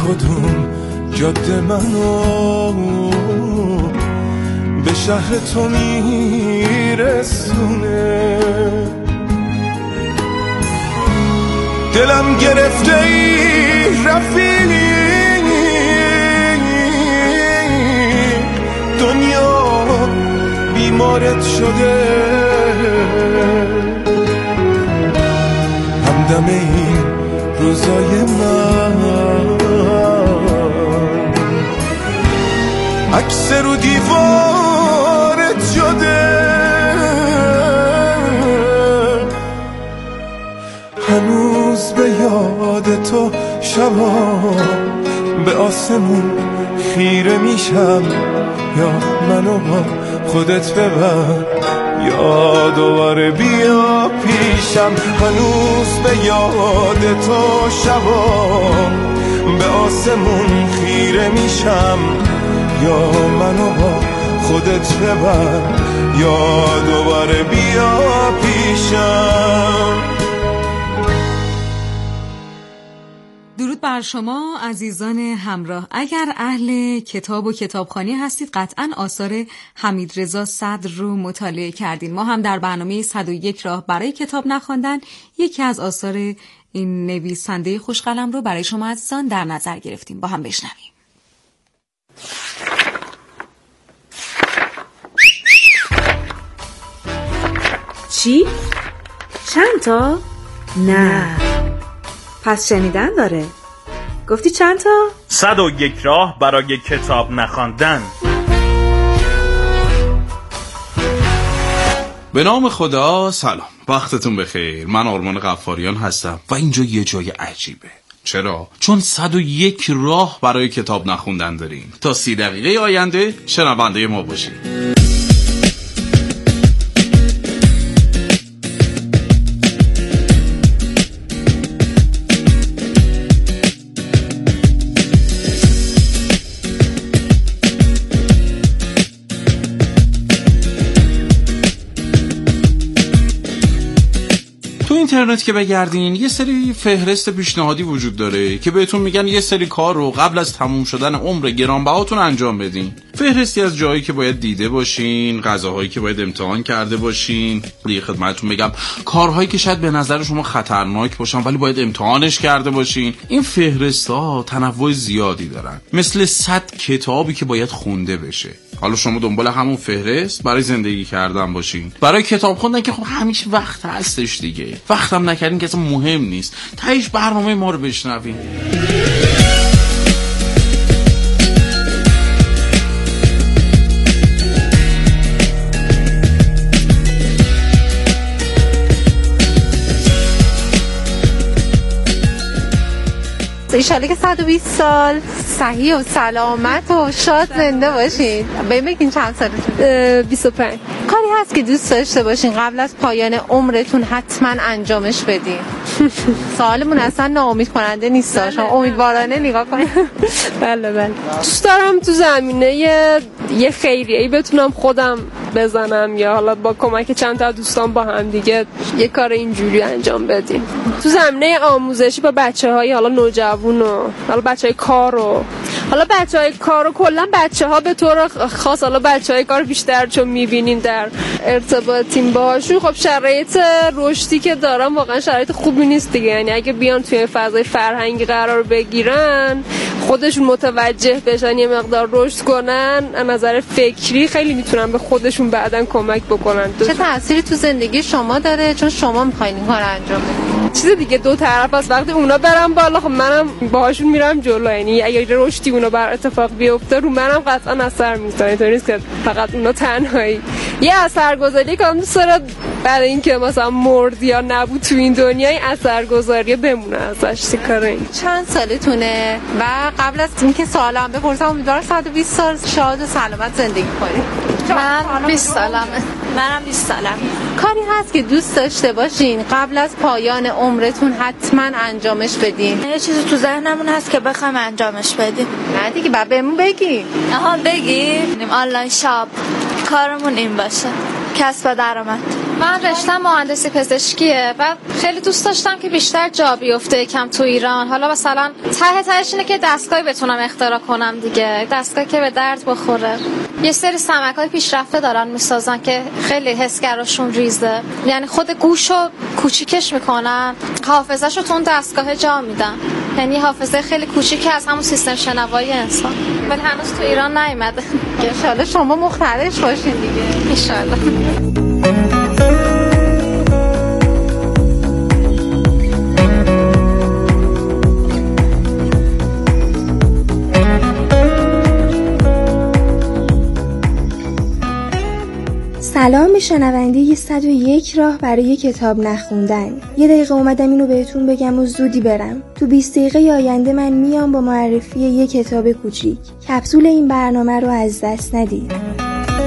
کدوم جاده منو به شهر تو میرسونه. دلم گرفته ای رفیقی، دنیا بیمارت شده، همدم این روزای من عکس رو دیوارت شده. هنوز به یاد تو شبا به آسمون خیره میشم، یا منو با خودت ببر یا دوباره بیا پیشم. هنوز به یاد تو شبا به آسمون خیره میشم، یا منو با خودت ببر یا دوباره بیا پیشم. درود بر شما عزیزان همراه. اگر اهل کتاب و کتابخوانی هستید قطعاً آثار حمیدرضا صدر رو مطالعه کردین. ما هم در برنامه 101 راه برای کتاب نخواندن یکی از آثار این نویسنده خوشقلم رو برای شما عزیزان در نظر گرفتیم. با هم بشنویم. چی؟ چند تا؟ نه. پس شنیدن داره. گفتی چند تا؟ 101 راه برای کتاب نخواندن. به نام خدا. سلام، وقتتون بخیر. من آرمان غفاریان هستم و اینجا یه جای عجیبه. چرا؟ چون 101 راه برای کتاب نخوندن داریم. تا 30 دقیقه آینده شنونده ما باشید. اینترنت که بگردین یه سری فهرست پیشنهادی وجود داره که بهتون میگن یه سری کار رو قبل از تموم شدن عمر گرانبهاتون انجام بدین. فهرستی از جایی که باید دیده باشین، غذاهایی که باید امتحان کرده باشین، دیگه خدمتتون بگم کارهایی که شاید به نظر شما خطرناک باشن ولی باید امتحانش کرده باشین. این فهرست‌ها تنوع زیادی دارن، مثل 100 کتابی که باید خونده بشه. حالا شما دنبال همون فهرست برای زندگی کردن باشین. برای کتاب خوندن که خب همیشه وقت هستش دیگه. وقتم نکردین که اصلا مهم نیست. تهش برنامه ما رو بشنوین. ایشالا که 120 سال صحیح و سلامت و شاد زنده باشین. بگین چند سالتون؟ 25. کاری هست که دوست داشته باشین قبل از پایان عمرتون حتما انجامش بدین؟ سوالمون اصلا ناامید کننده نیست، شما امیدوارانه نگاه کنید. بله دوست دارم تو زمینه یه خیریه‌ای بتونم خودم بزنم یا حالا با کمک چند تا دوستان با هم دیگه یه کار اینجوری انجام بدیم. تو زمینه آموزشی با بچه‌های حالا نوجوان و حالا بچه‌های کار و حالا بچه‌های کار و کلا بچه‌ها به طور خاص حالا بچه‌های کار بیشتر چون می‌بینیم در ارتباطیم باهاشون، خب شرایط رشدی که دارن واقعا شرایط خوبی نیست دیگه. یعنی اگه بیان توی فضای فرهنگی قرار بگیرن، خودشون متوجه بشن، یه مقدار رشد کنن، از نظر فکری خیلی میتونن به خودشون بعداً کمک بکنن. چه تأثیری تو زندگی شما داره چون شما می‌خواید این کارو انجام بدید؟ چیز دیگه دو طرف است. وقتی اونا برن بالا خب منم باهاشون میرم جلو. یعنی اگه رشدی اونا بر اتفاق بیفته رو منم قطعا اثر میذاره. اینطوری نیست که فقط اونا تنهایی. یه اثرگذاری که دوست داره بعد اینکه مثلا مرد یا نبود تو این دنیا این اثرگذاری بمونه ازش. کارین چند سالتونه و قبل از اینکه سوالم بپرسم امیدوارم 120 سال شاد و سلامت زندگی کنید. من 20 سالمه. منم 20 سالمه. کاری هست که دوست داشته باشین قبل از پایان عمرتون حتما انجامش بدین؟ یه چیزی تو ذهنمون هست که بخوایم انجامش بدیم. نه دیگه بعد بهمون بگی. آها بگی. آنلاین شاپ کارمون این باشه، کسب درآمد. من رشتم مهندسی پزشکیه و خیلی دوست داشتم که بیشتر جا بیفته یکم تو ایران. حالا مثلا تهش اینه که دستگاهی بتونم اختراع کنم دیگه، دستگاهی که به درد بخوره. یه سری سمک‌های پیشرفته دارن میسازن که خیلی حسگراشون ریزه، یعنی خود گوشو کوچیکش میکنن، حافظه‌شو تو اون دستگاه جا میدن، یعنی حافظه خیلی کوچیکی از همون سیستم شنوایی انسان، ولی هنوز تو ایران نیومده. ان شاءالله شما مخترعش باشین دیگه. ان شاءالله. سلام به شنونده 101 راه برای کتاب نخوندن. یه دقیقه اومدم اینو بهتون بگم و زودی برم. تو 20 دقیقه آینده من میام با معرفی یه کتاب کوچیک. کپسول این برنامه رو از دست ندید.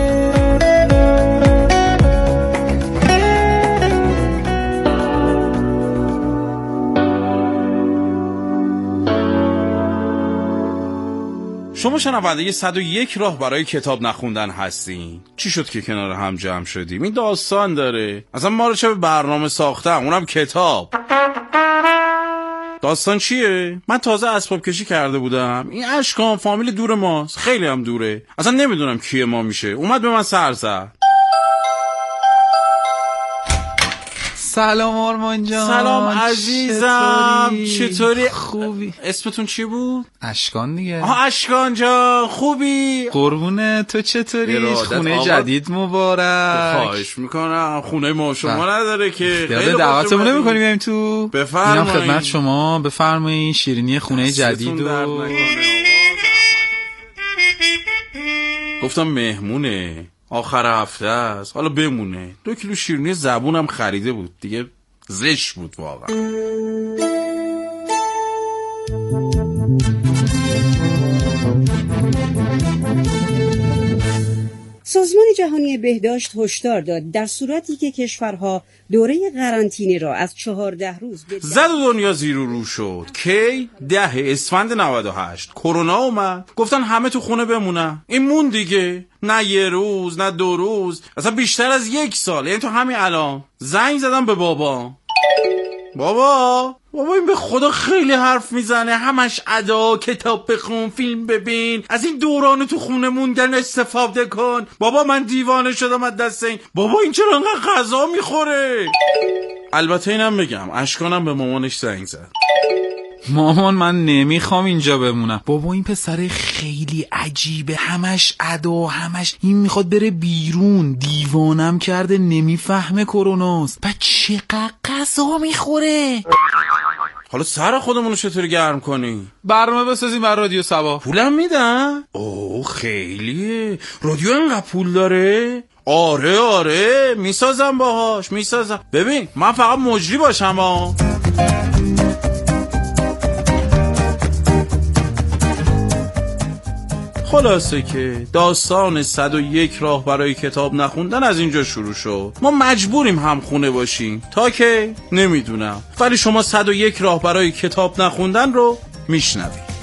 شما شنونده 101 راه برای کتاب نخوندن هستین. چی شد که کنار هم جمع شدیم؟ این داستان داره. اصلا ما رو چه به برنامه ساختم، اونم کتاب. داستان چیه؟ من تازه اسباب کشی کرده بودم. این اشکان فامیل دور ماست، خیلی هم دوره. اصلا نمیدونم کیه ما میشه. اومد به من سر زد. سلام آرمان جان. سلام عزیزم. چطوری؟ خوبی؟ اسمتون چی بود؟ اشکان دیگه. اشکان جان خوبی؟ قربونه. تو چطوری؟ خونه جدید مبارک. خواهش میکنم. خونه ما شما نداره که. خیلی دعوتمون نمی‌کنی بیایم تو؟ بفرمایید. اینم خدمت شما. بفرمایید. شیرینی خونه جدید و گفتم مهمونه. آخر هفته است. حالا بمونه. 2 کیلو شیرینی زبونم خریده بود. دیگه زشت بود واقعا. سازمان جهانی بهداشت هشدار داد در صورتی که کشورها دوره قرنطینه را از 14 روز به زد و دنیا زیر و رو شد. کی؟ 10 اسفند 98 کرونا اومد. گفتن همه تو خونه بمونن. این مون دیگه. نه 1 روز نه 2 روز، اصلا بیشتر از 1 سال. یعنی تو همین الان زنگ زدم به بابا این به خدا خیلی حرف میزنه، همش ادا، کتاب بخون، فیلم ببین، از این دوران تو خونه موندن استفاده کن. بابا من دیوانه شدم از دست این. بابا این چرا انقدر غذا میخوره؟ البته اینم بگم اشکانم به مامانش زنگ زد. مامان من نمیخوام اینجا بمونم. بابا این پسر خیلی عجیبه، همش ادا، همش این میخواد بره بیرون، دیوانم کرده، نمیفهمه کروناست. بعد چقدر غذا میخوره. حالا سر خودمونو چطوری گرم کنی؟ برنامه بسازیم بر رادیو سبا. پولم میدن؟ اوه خیلیه. رادیو انقدر پول داره؟ آره میسازم باهاش، میسازم. ببین من فقط مجری باشم ها. خلاصه که داستان 101 راه برای کتاب نخوندن از اینجا شروع شد. ما مجبوریم هم خونه باشیم تا که نمیدونم، ولی شما 101 راه برای کتاب نخوندن رو میشنوید.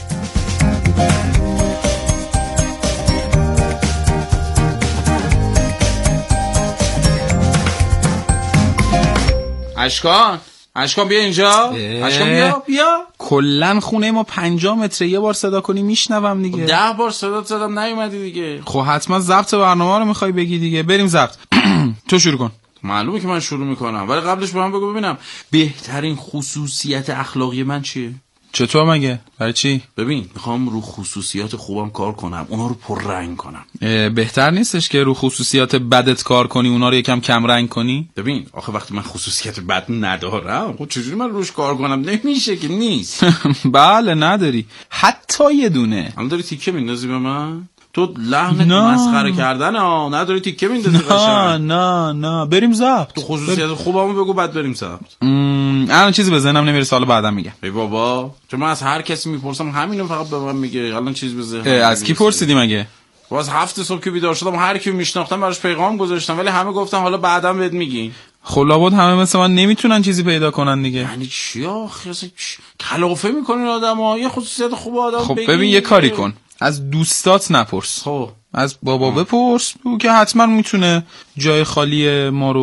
اشکان بیا اینجا. اشکان بیا. کلن خونه ما 50 متره، یه بار صدا کنی میشنوم دیگه. 10 بار صدا زدم نیومدی دیگه. خب حتما ضبط برنامه رو میخوای بگی دیگه. بریم ضبط. تو شروع کن. معلومه که من شروع میکنم، ولی قبلش به من بگو ببینم بهترین خصوصیت اخلاقی من چیه؟ چطور مگه؟ برای چی؟ ببین میخوام رو خصوصیات خوبم کار کنم، اونا رو پررنگ کنم. بهتر نیستش که رو خصوصیات بدت کار کنی، اونا رو یکم کم رنگ کنی؟ ببین آخه وقتی من خصوصیت بد ندارم، خب چجوری من روش کار کنم؟ نمیشه که نیست. بله نداری، حتی یه دونه. الان داری تیکه میندازی به من؟ تو لحنت مسخره کردن ها، نداری تیکه میندازی قشنگ. نه بریم ضبط. تو خصوصیات خوبمو بگو بعد بریم ضبط. الان چیزی به ذهنم نمیرسه، حالا بعدم میگم. ای بابا چون من از هر کسی میپرسم همینو فقط به من میگه. الان چیز به ذهنم از کی پرسیدی مگه؟ باز 7 صبح که بیدار شدم هر کی میشناختم براش پیغام گذاشتم، ولی همه گفتن حالا بعدم بهت میگین. خلابات همه مثل من نمیتونن چیزی پیدا کنن دیگه. یعنی چی آخه؟ کلافه میکنین آدم‌ها. یه خصوصیت خوب آدم خب ببین یه کاری کن، از دوستات نپرس. خب از بابا بپرس، او که حتما میتونه جای خالی ما رو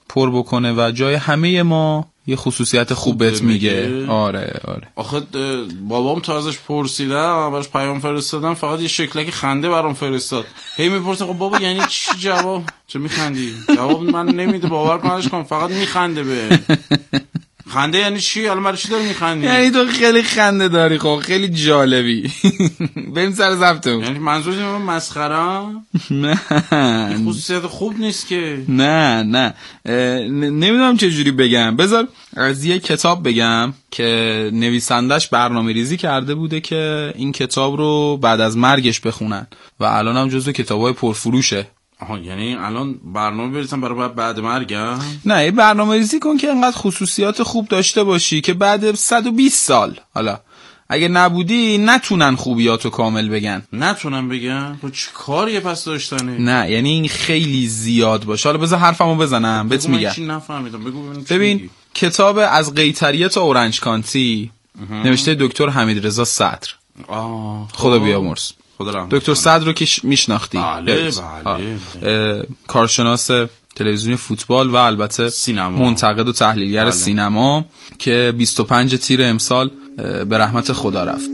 پر بکنه و جای همه ما یه خصوصیت خوب بهت میگه. آره آخه بابام تازش پرسیدم، براش پیام فرستادم، فقط یه شکلک خنده برام فرستاد. هی میپرسه خب بابا یعنی چی جواب؟ چه میخندی؟ جواب من نمیده، باور کنش کن، فقط میخنده به خنده. یعنی چی؟ الان برای چی داری میخندی؟ یعنی تو خیلی خنده داری، خب خیلی جالبی. بریم سر ضبطمون. یعنی منظورت من مسخره؟ نه خصوصیت خوب نیست که. نه نمیدونم چه جوری بگم. بذار از یه کتاب بگم که نویسندش برنامه‌ریزی کرده بوده که این کتاب رو بعد از مرگش بخونن و الان هم جزو کتابای پرفروشه. آها، یعنی الان برنامه بریزن برای بعد مرگم؟ نه، برنامه ریزی کن که انقدر خصوصیات خوب داشته باشی که بعد 120 سال حالا اگه نبودی نتونن خوبیاتو کامل بگن. نتونن بگن؟ تو چه کاریه پس داشتنه؟ نه یعنی این خیلی زیاد باشه. حالا بذار حرفمو بزنم بهت میگم. من چی نفهمیدم، بگو ببین کتاب از قیطریه تا اورنج کانتی نوشته دکتر حمیدرضا صدر. خدا بیامرز. دکتر صدر رو که میشناختی. بله. کارشناس تلویزیون فوتبال و البته منتقد و تحلیلگر سینما که 25 تیر امسال به رحمت خدا رفت.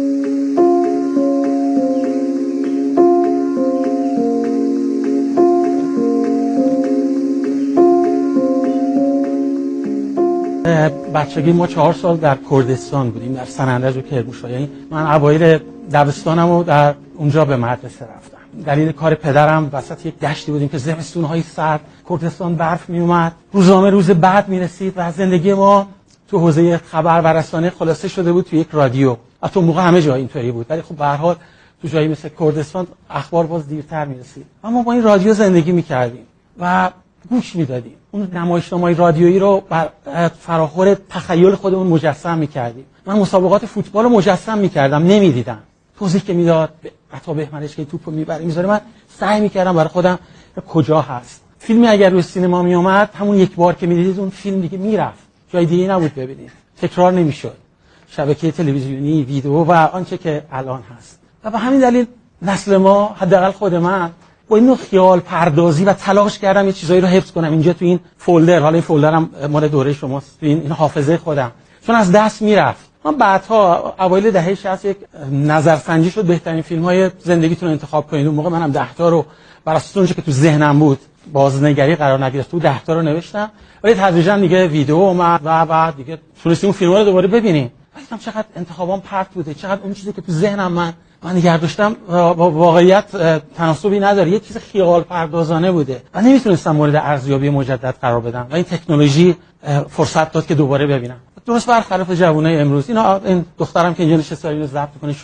بچگی ما 4 سال در کردستان بودیم، در سنندج و کرمانشاه. یعنی من اوایل دبستانمو در اونجا به مدرسه رفتم. دلیل کار پدرم وسط یک دشتی بودیم که زمستون‌های سرد کردستان برف میومد، روزنامه روز بعد میرسید و زندگی ما تو حوزه خبر و رسانه خلاصه شده بود تو یک رادیو. تو موقع همه جا اینطوری بود، ولی خب به هر حال تو جایی مثل کردستان اخبار باز دیرتر میرسید. اما با این رادیو زندگی میکردیم و گوش میدادیم. اون نمایشنامه‌های رادیویی رو بر فراخور تخیل خودمون مجسم میکردیم. من مسابقات فوتبال رو مجسم میکردم، نمیدیدم. توضیح که میداد عطا بهمنش که توپو میبره میذاره، من سعی میکردم برای خودم کجا هست. فیلمی اگر روی سینما میومد همون یک بار که میدیدید اون فیلم دیگه میرفت، جای دیگه نبود ببینید، تکرار نمیشد. شبکه تلویزیونی، ویدیو و آنچه که الان هست. و به همین دلیل نسل ما، حداقل خود من، با این خیال پردازی و تلاش کردم یه چیزایی رو حفظ کنم اینجا تو این فولدر. حالا این فولدرم مال دوره شماست، تو این حافظه خودم، چون از دست میرفت. من بعدها اوایل دهه 60 یک نظرسنجی شد بهترین فیلم‌های زندگیتون رو انتخاب کنید. اون موقع منم 10 تا رو بر اساس اونچه که تو ذهنم بود، بازنگری قرار نگرفت، تو 10 تا رو نوشتم. ولی تدریجا دیگه ویدیو اومد و بعد دیگه تونستیم اون فیلم‌ها رو دوباره ببینیم. دیدم چقدر انتخابام پرت بوده، چقدر اون چیزی که تو ذهنم من نگه داشتم با واقعیت تناسبی نداره، یه چیز خیال پردازانه بوده و نمیتونستم مورد ارزیابی مجدد قرار بدم و این تکنولوژی فرصت داد که دوباره ببینم. درست برخلاف جوانای امروز. این دخترم که اینجا نشسته اینو ضبط کنه،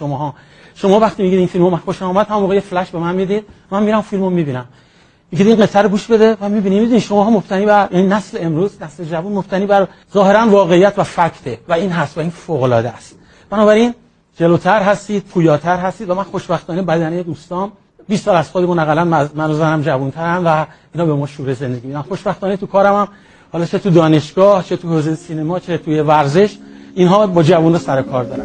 شما وقتی میگید این فیلمو من خوشم اومد، هم موقع فلش به من میدید، من میرم فیلمو میبینم. میگید این قطعه رو گوش بده و میبینید شماها مبتنی بر این نسل امروز، نسل جوان مبتنی بر ظاهرا واقعیت و فکته و این هست و این فوق العاده است. بنابراین جلوتر هستید، پویاتر هستید و من خوشبختانه بدنه دوستام 20 سال از خودمون اقلا من و زنم جوان‌ترن و اینا به ما شوره زندگی میدن. خوشبختانه تو کارم هم، حالا چه تو دانشگاه، چه تو حوزه سینما، چه توی ورزش، اینها با جوونا سر کار دارن.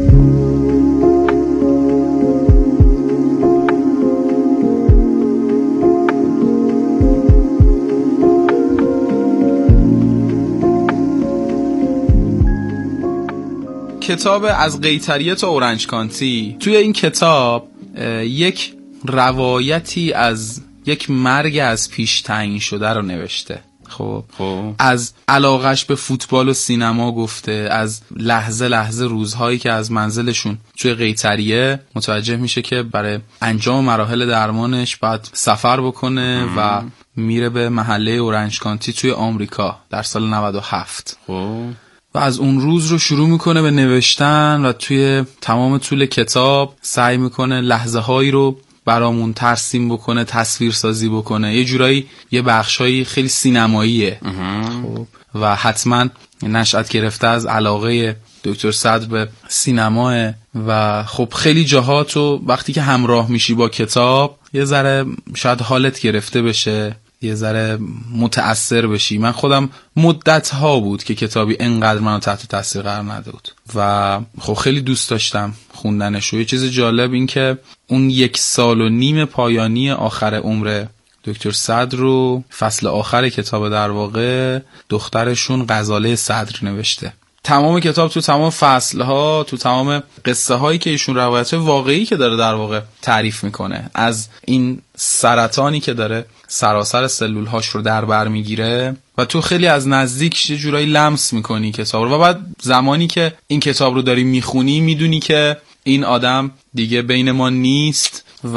کتاب از قیطریه تا اورنج کانتی، توی این کتاب یک روایتی از یک مرگ از پیش تعیین شده رو نوشته. خب از علاقش به فوتبال و سینما گفته، از لحظه لحظه روزهایی که از منزلشون توی قیطریه متوجه میشه که برای انجام مراحل درمانش باید سفر بکنه و میره به محله اورنج کانتی توی آمریکا در سال 97. و از اون روز رو شروع میکنه به نوشتن و توی تمام طول کتاب سعی میکنه لحظه هایی رو برامون ترسیم بکنه، تصویر سازی بکنه. یه جورایی یه بخشایی خیلی سینماییه. خب و حتما نشأت گرفته از علاقه دکتر صدر به سینماه و خب خیلی جاهاتو وقتی که همراه میشی با کتاب یه ذره شاید حالت گرفته بشه، یه ذره متأثر بشی. من خودم مدت ها بود که کتابی انقدر منو تحت تاثیر قرار نداد و خب خیلی دوست داشتم خوندنش. و یه چیز جالب این که اون 1.5 سال پایانی آخر عمر دکتر صدر رو فصل آخر کتاب در واقع دخترشون غزاله صدر نوشته. تمام کتاب تو تمام فصلها، تو تمام قصه هایی که ایشون روایت واقعی که داره در واقع تعریف میکنه، از این سرطانی که داره سراسر سلول هاش رو در بر میگیره و تو خیلی از نزدیک یه جورایی لمس میکنی کتاب رو و بعد زمانی که این کتاب رو داری میخونی میدونی که این آدم دیگه بین ما نیست و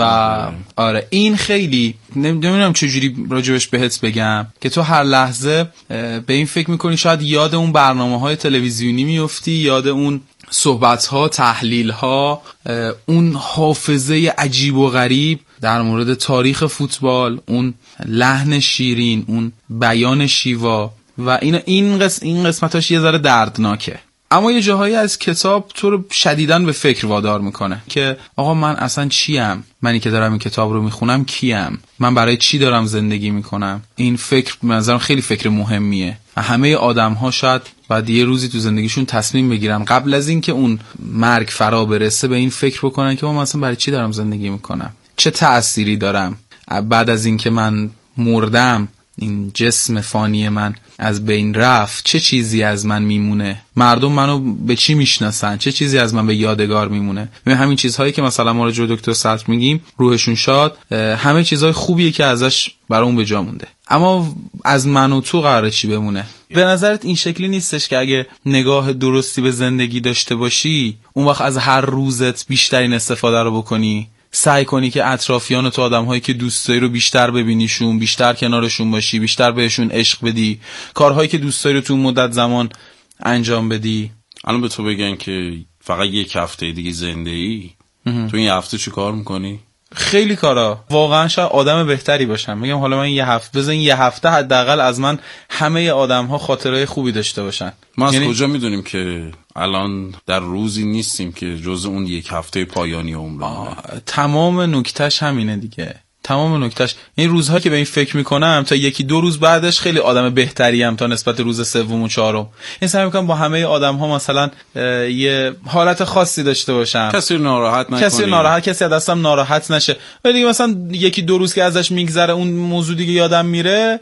آره این خیلی نمیدونم چجوری راجبش بهت بگم که تو هر لحظه به این فکر میکنی، شاید یاد اون برنامه‌های تلویزیونی میفتی، یاد اون صحبت‌ها، تحلیل‌ها، اون حافظه عجیب و غریب در مورد تاریخ فوتبال، اون لحن شیرین، اون بیان شیوا و این قسمتاش یه ذره دردناکه. اما یه جاهایی از کتاب تو رو شدیداً به فکر وادار میکنه که آقا من اصلا چیم؟ منی که دارم این کتاب رو میخونم کیم؟ من برای چی دارم زندگی میکنم؟ این فکر به نظرم خیلی فکر مهمیه. همه آدم‌ها شاید بعد یه روزی تو زندگیشون تصمیم بگیرن قبل از این که اون مرگ فرا برسه به این فکر بکنن که من اصلا برای چی دارم زندگی میکنم؟ چه تأثیری دارم؟ بعد از این که من مردم، این جسم فانی من از بین رفت، چه چیزی از من میمونه؟ مردم منو به چی میشناسن؟ چه چیزی از من به یادگار میمونه؟ همین چیزهایی که مثلا ما راجع به دکتر صدر میگیم روحشون شاد، همه چیزهای خوبیه که ازش برامون به جا مونده. اما از من و تو قراره چی بمونه؟ به نظرت این شکلی نیستش که اگه نگاه درستی به زندگی داشته باشی، اون وقت از هر روزت بیشترین استفاده رو بکنی؟ سعی کنی که اطرافیان تو آدم‌هایی که دوست داری رو بیشتر ببینیشون، بیشتر کنارشون باشی، بیشتر بهشون عشق بدی، کارهایی که دوست داری رو تو مدت زمان انجام بدی. الان به تو بگن که فقط یک هفته دیگه زنده‌ای، تو این هفته چی کار میکنی؟ خیلی کارا. واقعا شاید آدم بهتری باشم. میگم حالا من یه هفته حداقل از من همه آدم‌ها خاطرهای خوبی داشته باشن. ما از کجا میدونیم که الان در روزی نیستیم که جز اون یک هفته پایانی عمرمونه؟ تمام نکتهش همینه دیگه. تمام نکتهش این روزها که به این فکر میکنم تا یکی دو روز بعدش خیلی آدم بهتریم تا نسبت روز سوم و چهارم. این سعی میکنم با همه آدم‌ها مثلا یه حالت خاصی داشته باشم، کسی ناراحت نکنی، کسی از دستم ناراحت نشه. ولی دیگه مثلا یکی دو روز که ازش میگذره اون موضوع دیگه یادم میره،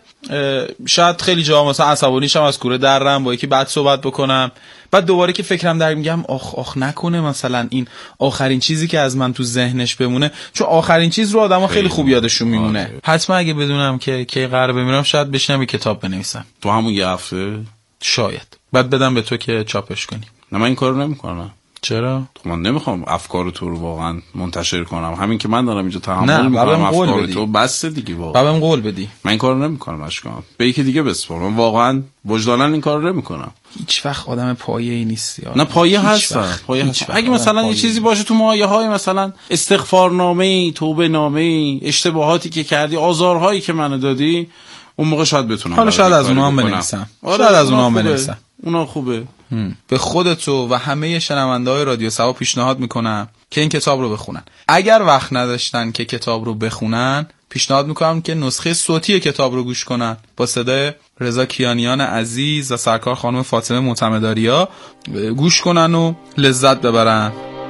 شاید خیلی جا مثلا عصبانی شم، از کوره درم، با یکی بعد صحبت بکنم، بعد دوباره که فکرم در میگم آخ نکنه مثلا این آخرین چیزی که از من تو ذهنش بمونه، چون آخرین چیز رو آدم‌ها خیلی خوب یادشون میمونه. حتما اگه بدونم که کی قراره بمیرم شاید بشینم یه کتاب بنویسم تو همون یه هفته، شاید بعد بدم به تو که چاپش کنی. نه من این کارو نمی‌کنم. چرا؟ من نمیخوام افکار تو رو واقعا منتشر کنم. همین که من دارم اینجا تحمل میکنم افکار تو بس دیگه. واقعا بابم قول بدی. من این کارو نمیکنم اشکام. به یکی دیگه بسپار. من واقعا وجدانا این کارو نمیکنم. هیچ وقت آدم پایه‌ای نیستی. نه پایه هستم. اگه مثلا یه چیزی باشه تو مایه‌های مثلا استغفارنامه‌ای، توبه‌نامه‌ای، اشتباهاتی که کردی، آزارهایی که منو دادی، اون موقع شاید بتونم. حالا شاید از اونها هم بنویسم. شاید از اونها هم بنویسم. اونا خوبه. به خودتو و همه شنونده‌های رادیو سوا پیشنهاد میکنم که این کتاب رو بخونن. اگر وقت نداشتن که کتاب رو بخونن، پیشنهاد میکنم که نسخه صوتی کتاب رو گوش کنن با صدای رضا کیانیان عزیز و سرکار خانم فاطمه معتمداریا، گوش کنن و لذت ببرن.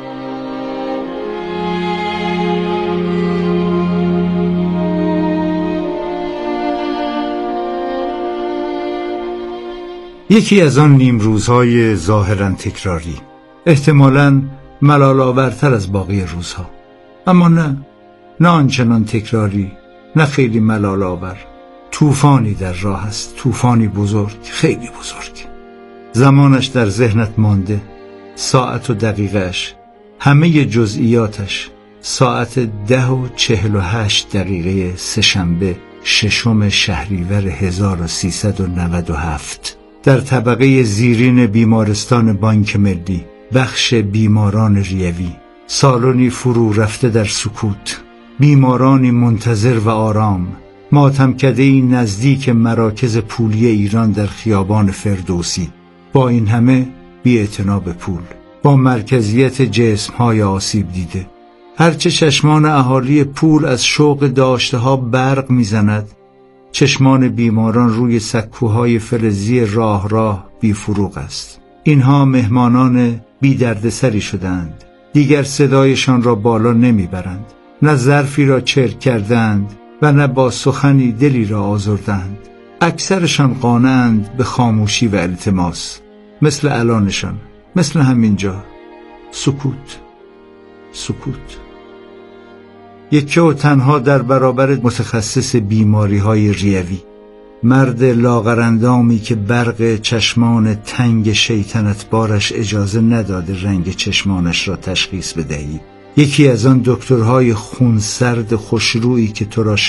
یکی از آن نیمروزهای ظاهراً تکراری، احتمالاً ملال‌آورتر از باقی روزها، اما نه آنچنان تکراری، نه خیلی ملال‌آور. طوفانی در راه است، طوفانی بزرگ، خیلی بزرگ. زمانش در ذهنت مانده، ساعت و دقیقهش، همه جزئیاتش. ساعت 10:48 سه‌شنبه 6 شهریور 1397 در طبقه زیرین بیمارستان بانک ملی، بخش بیماران ریوی. سالنی فرو رفته در سکوت، بیمارانی منتظر و آرام، ماتمکده‌ای نزدیک مراکز پولی ایران در خیابان فردوسی. با این همه بی‌اعتنا به پول، با مرکزیت جسم‌های آسیب دیده. هرچه چشمان اهالی پول از شوق داشته‌ها برق می‌زند، چشمان بیماران روی سکوهای فلزی راه بیفروغ است. اینها مهمانان بی دردسری شدند. دیگر صدایشان را بالا نمیبرند، نه ظرفی را چرک کردند، و نه با سخنی دلی را آزردند. اکثرشان قانعند به خاموشی و التماس، مثل الانشان، مثل همینجا. سکوت، سکوت. یکی و تنها در برابر متخصص بیماری‌های ریوی، مرد لاغرندامی که برق چشمان تنگ شیطنت بارش اجازه نداده رنگ چشمانش را تشخیص بدهی. یکی از آن دکترهای خونسرد خوشرویی که تو را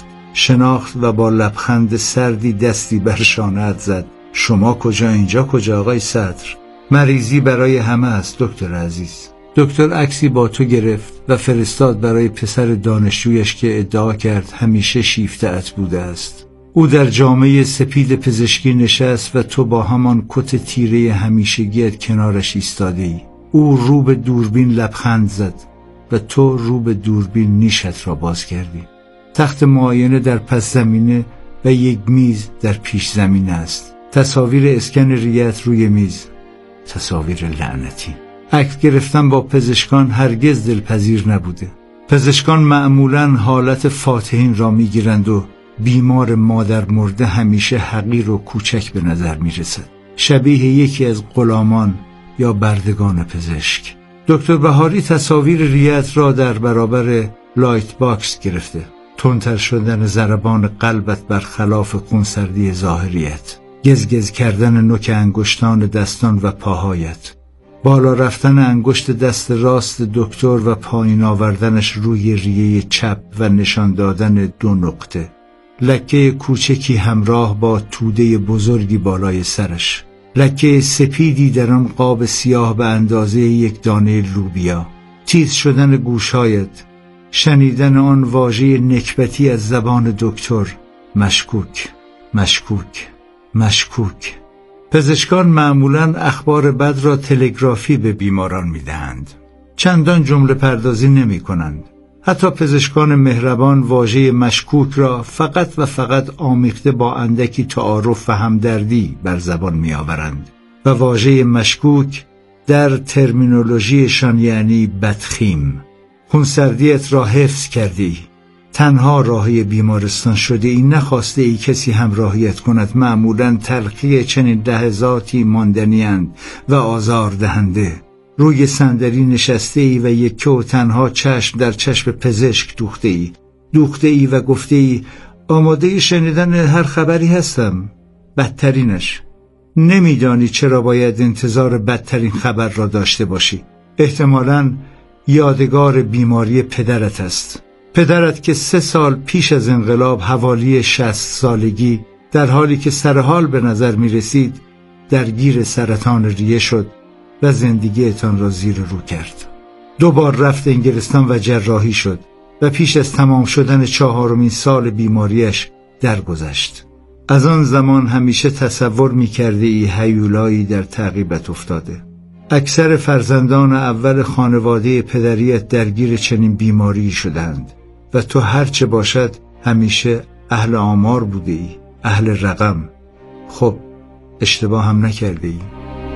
شناخت و با لبخند سردی دستی بر شانه‌ات زد. شما کجا، اینجا کجا آقای صدر؟ مریضی برای همه است دکتر عزیز. دکتر عکسی با تو گرفت و فرستاد برای پسر دانشجویش که ادعا کرد همیشه شیفته‌ات بوده است. او در جامعه سپید پزشکی نشست و تو با همان کت تیره همیشگیت کنارش ایستاده ای. او رو به دوربین لبخند زد و تو رو به دوربین نیشت را باز کردی. تخت معاینه در پس زمینه و یک میز در پیش زمینه است. تصاویر اسکن ریت روی میز. تصاویر لعنتی. عکس گرفتن با پزشکان هرگز دلپذیر نبوده. پزشکان معمولاً حالت فاتحین را میگیرند و بیمار مادر مرده همیشه حقیر و کوچک به نظر میرسد، شبیه یکی از غلامان یا بردگان پزشک. دکتر بهاری تصاویر ریت را در برابر لایت باکس گرفته. تندتر شدن ضربان قلبت برخلاف خونسردی ظاهریت، گزگز کردن نوک انگشتان دستان و پاهایت، بالا رفتن انگشت دست راست دکتر و پایین آوردنش روی ریه چپ و نشان دادن 2 نقطه، لکه کوچکی همراه با توده بزرگی بالای سرش، لکه سپیدی در آن قاب سیاه به اندازه یک دانه لوبیا، تیز شدن گوشهایت، شنیدن آن واژه نکبتی از زبان دکتر: مشکوک، مشکوک، مشکوک. پزشکان معمولاً اخبار بد را تلگرافی به بیماران می‌دهند. چندان جمله پردازی نمی‌کنند. حتی پزشکان مهربان واژه مشکوک را فقط و فقط آمیخته با اندکی تعارف و همدردی بر زبان می‌آورند و واژه مشکوک در ترمینولوژیشان یعنی بدخیم. خونسردیت را حفظ کردی، تنها راهی بیمارستان شده ای، نخواسته ای کسی همراهیت کند. معمولاً تلخی چنین لحظاتی ماندنی‌اند و آزار دهنده. روی صندلی نشسته ای و یکی و تنها چشم در چشم پزشک دوخته ای و گفته ای آماده شنیدن هر خبری هستم، بدترینش. نمیدانی چرا باید انتظار بدترین خبر را داشته باشی. احتمالاً یادگار بیماری پدرت است. پدرت که 3 سال پیش از انقلاب حوالی 60 سالگی در حالی که سرحال به نظر می رسید درگیر سرطان ریه شد و زندگیتان را زیر رو کرد. 2 بار رفت انگلستان و جراحی شد و پیش از تمام شدن 4مین سال بیماریش درگذشت. از آن زمان همیشه تصور می کرده ای هیولایی در تعقیبت افتاده. اکثر فرزندان اول خانواده پدریت درگیر چنین بیماری شدند و تو هرچه باشد همیشه اهل آمار بوده ای، اهل رقم. خب اشتباه هم نکرده ای.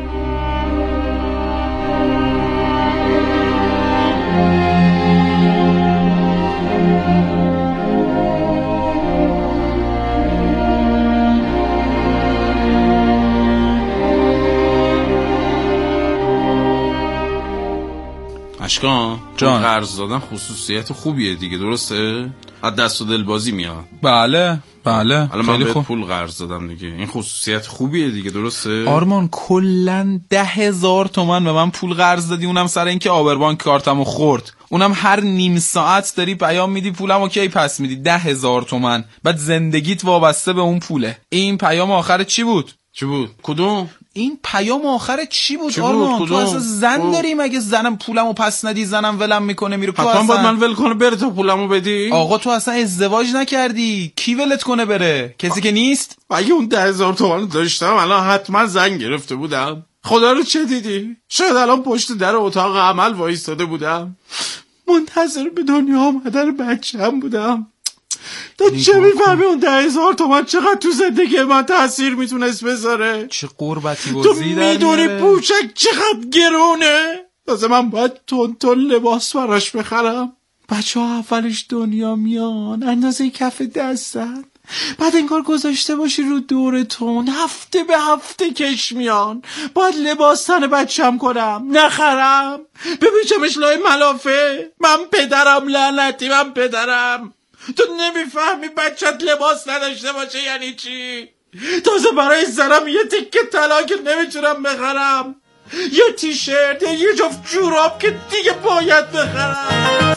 اشکان جان، قرض دادن خصوصیت خوبیه دیگه، درسته؟ از دست و دل بازی میاد. بله حالا من بهت پول قرض دادم دیگه، این خصوصیت خوبیه دیگه، درسته؟ آرمان کلن 10,000 تومان به من پول قرض دادی، اونم سر اینکه آبربانک کارتمو خورد. اونم هر نیم ساعت داری پیام میدی پولمو کی پس میدی. 10,000 تومان. بعد زندگیت وابسته به اون پوله. این پیام آخر چی بود؟ کدوم؟ این پیام آخر چی بود آرمان؟ تو اصلا زن داری مگه؟ زنم پولمو پس ندی، زنم ولم میکنه میره. حتما باید من ول کنه بره تا پولمو بدی؟ آقا تو اصلا ازدواج نکردی، کی ولت کنه بره؟ کسی که نیست؟ اگه اون 10,000 تومان داشتم الان حتما زن گرفته بودم. خدا رو چه دیدی؟ شاید الان پشت در اتاق عمل وایستاده بودم، منتظر به دنیا آمدن بچه‌م بودم. تو چه میفهمی اون 10,000 تومان چقدر تو زندگی من تأثیر میتونست بذاره؟ چه قربتی تو میدونی پوشک چقدر گرونه؟ تازه من باید تون لباس براش بخرم، بچه ها اولش دنیا میان اندازه کف دستن، بعد انگار گذاشته باشی رو دورتون هفته به هفته کش میان. باید لباس تن بچم کنم نخرم ببیچمش لای ملافه. من پدرم لعنتی، من پدرم. تو نمیفهمی بچت لباس نداشته باشه یعنی چی؟ تازه برای زنم یه تکه طلا که نمیتونم بخرم، یه تیشرت یا یه جفت جوراب که دیگه باید بخرم.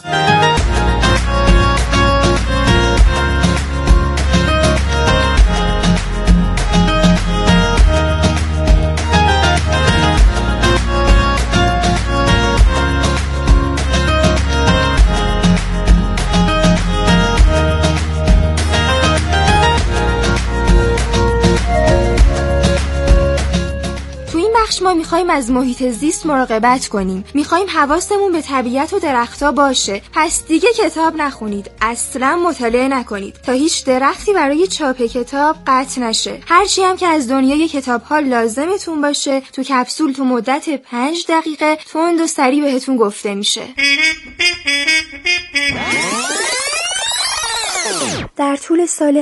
ما میخوایم از محیط زیست مراقبت کنیم، میخوایم حواسمون به طبیعت و درختها باشه. پس دیگه کتاب نخونید، اصلا مطالعه نکنید تا هیچ درختی برای چاپ کتاب قطع نشه. هرچی هم که از دنیای کتاب‌ها لازمتون باشه تو کپسول تو مدت 5 دقیقه تند و سریع بهتون گفته میشه. در طول سال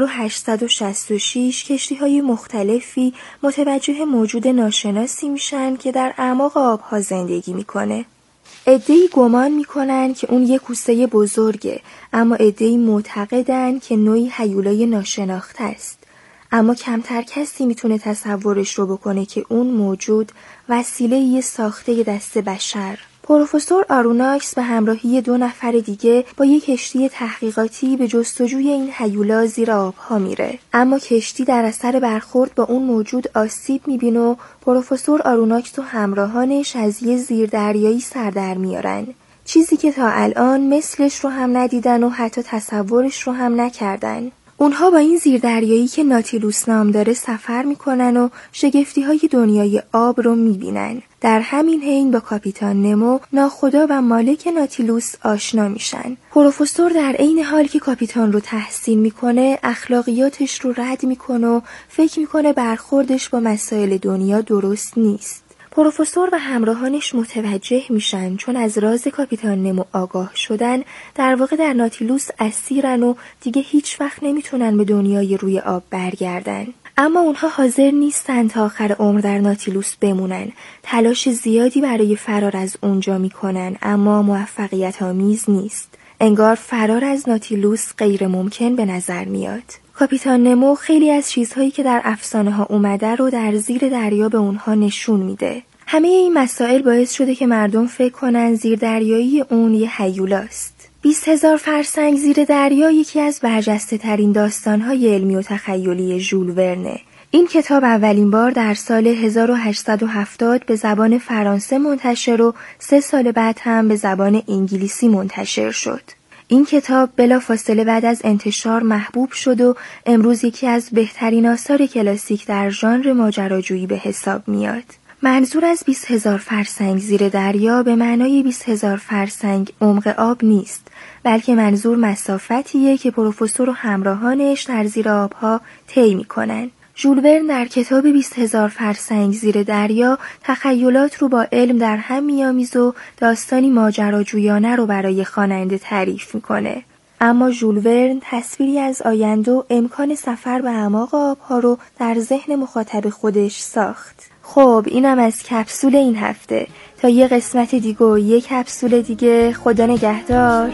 1866 کشتی‌های مختلفی متوجه موجود ناشناسی میشن که در اعماق آبها زندگی میکنه. عده‌ای گمان میکنن که اون یک کوسه بزرگه، اما عده‌ای معتقدن که نوعی هیولای ناشناخته است. اما کمتر کسی میتونه تصورش رو بکنه که اون موجود وسیله‌ای ساخته دست بشر. پروفسور آروناکس به همراهی 2 نفر دیگه با یک کشتی تحقیقاتی به جستجوی این هیولا زیر آبها میره، اما کشتی در اثر برخورد با اون موجود آسیب میبینه و پروفسور آروناکس و همراهانش از یه زیردریایی سر در میارن، چیزی که تا الان مثلش رو هم ندیدن و حتی تصورش رو هم نکردن. اونها با این زیردریایی که ناتیلوس نام داره سفر میکنن و شگفتی‌های دنیای آب رو میبینن. در همین حین با کاپیتان نمو ناخدا و مالک ناتیلوس آشنا میشن. پروفسور در عین حال که کاپیتان رو تحسین میکنه اخلاقیاتش رو رد میکنه و فکر میکنه برخوردش با مسائل دنیا درست نیست. پروفسور و همراهانش متوجه میشن چون از راز کاپیتان نمو آگاه شدن در واقع در ناتیلوس اسیرن و دیگه هیچ وقت نمیتونن به دنیای روی آب برگردن. اما اونها حاضر نیستن تا آخر عمر در ناتیلوس بمونن. تلاش زیادی برای فرار از اونجا میکنن اما موفقیت آمیز نیست. انگار فرار از ناتیلوس غیر ممکن به نظر میاد. کاپیتان نمو خیلی از چیزهایی که در افسانه ها اومده رو در زیر دریا به اونها نشون میده. همه این مسائل باعث شده که مردم فکر کنن زیر دریایی اون یه هیولاست. 20,000 فرسنگ زیر دریا یکی از برجسته ترین داستان‌های علمی و تخیلی ژول ورنه. این کتاب اولین بار در سال 1870 به زبان فرانسه منتشر و 3 سال بعد هم به زبان انگلیسی منتشر شد. این کتاب بلافاصله بعد از انتشار محبوب شد و امروز یکی از بهترین آثار کلاسیک در ژانر ماجراجویی به حساب میاد. منظور از 20,000 فرسنگ زیر دریا به معنای 20,000 فرسنگ عمق آب نیست، بلکه منظور مسافتیه که پروفسور و همراهانش در زیر آبها طی میکنن. ژول ورن در کتاب 20,000 فرسنگ زیر دریا تخیلات رو با علم در هم میامیزه و داستانی ماجراجویانه رو برای خواننده تعریف میکنه. اما ژول ورن تصویری از آینده و امکان سفر به اعماق آبها رو در ذهن مخاطب خودش ساخت. خب اینم از کپسول این هفته. تا یه قسمت دیگه و یه کپسول دیگه، خدا نگهدار.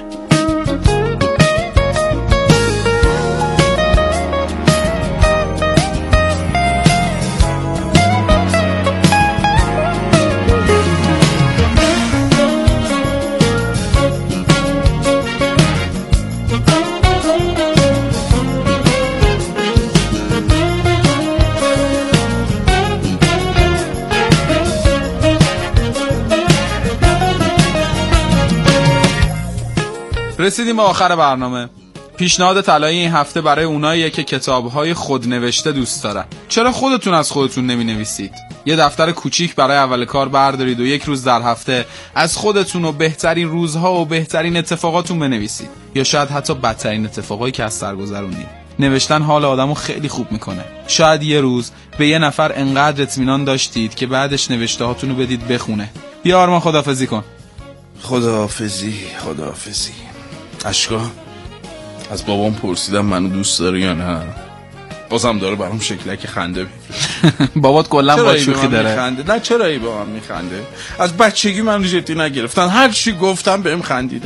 رسیدیم به آخر برنامه. پیشنهاد طلایی این هفته برای اوناییه که کتاب‌های خودنوشته دوست دارن. چرا خودتون از خودتون نمی‌نویسید؟ یه دفتر کوچیک برای اول کار بردارید و 1 روز در هفته از خودتون و بهترین روزها و بهترین اتفاقاتون بنویسید، یا شاید حتی بدترین اتفاقایی که از سر گذروندید. نوشتن حال آدمو خیلی خوب میکنه. شاید یه روز به یه نفر انقدر اطمینان داشتید که بعدش نوشته هاتونو بدید بخونه. بیا آرمان خدافظی کن. خداحافظی. اشکا از بابام پرسیدم منو دوست داره یا نه، بازم داره برام شکلک خنده میفرسته. بابات کلا با شوخی داره. نه چرایی با من میخنده؟ از بچگی من جدی نگرفتن، هر چی گفتم بهم خندیدن.